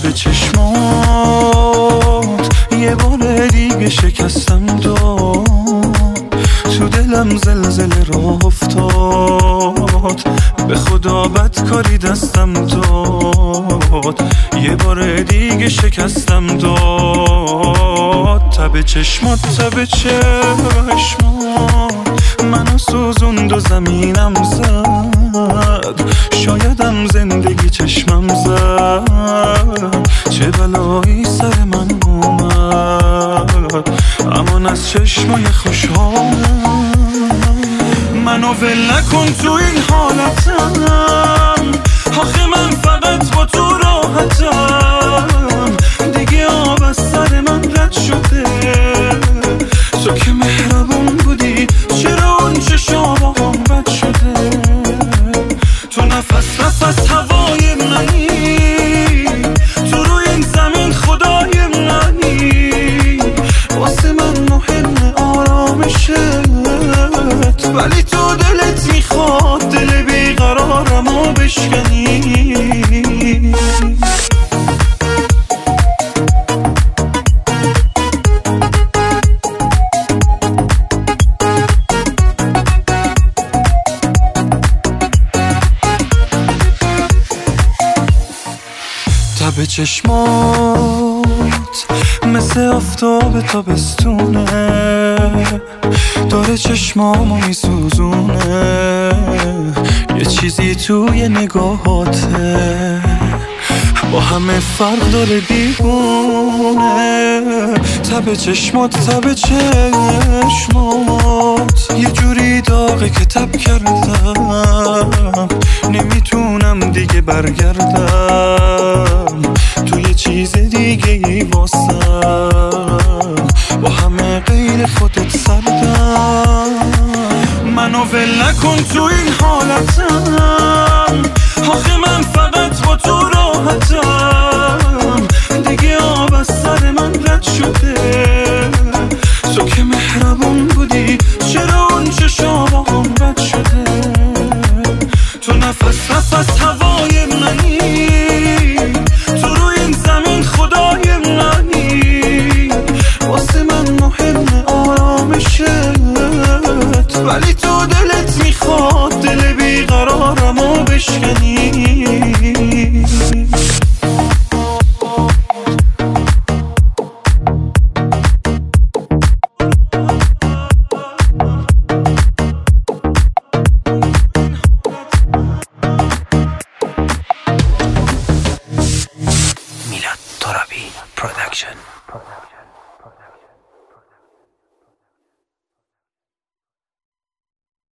تب چشمات یه بار دیگه شکستم داد، تو دلم زلزله راه افتاد، به خدا بدکاری دستم داد، یه بار دیگه شکستم داد. تب چشمات تب چشمات منو سوزوند و زمینم زد، شایدم زندگی چشمم زد، چه بلایی سر من اومد، امان از چشمای خوشحالم. منو ول نکن تو این حالتم، آخه من فقط با تو راحتم، دیگه آب از سر من رد شده، تو که مهربون بودی چرا اون چشام بد شده، تو نفس نفس هوای منی، تو روی این زمین خدای منی، واسه من مهم آرامشت، ولی تو دلت میخواد دل بیقرارمو بشکنی. تب چشمات مثل آفتاب تابستونه، داره چشمامو میسوزونه، یه چیزی توی نگاهاته با همه فرق داره دیوونه. تب چشمات تب چشمات یه جوری داغه که تب کردم، نمیتونم دیگه برگردم، تو یه چیز دیگه ای واسم، با همه غیر خودت سردم. منو ول نکن تو این حالتم، آخه من فقط با تو راحتم، دیگه آب از سر من رد شده، تو که مهربون بودی چرا اون چشامم بد شده، تو نفس نفس هوای منی، تو روی این زمین خدای منی، واسه من مهم آرامشت، ولی تو دلت میخواد دل بیقرارمو بشکنی. میلاد ترابی پروداکشن.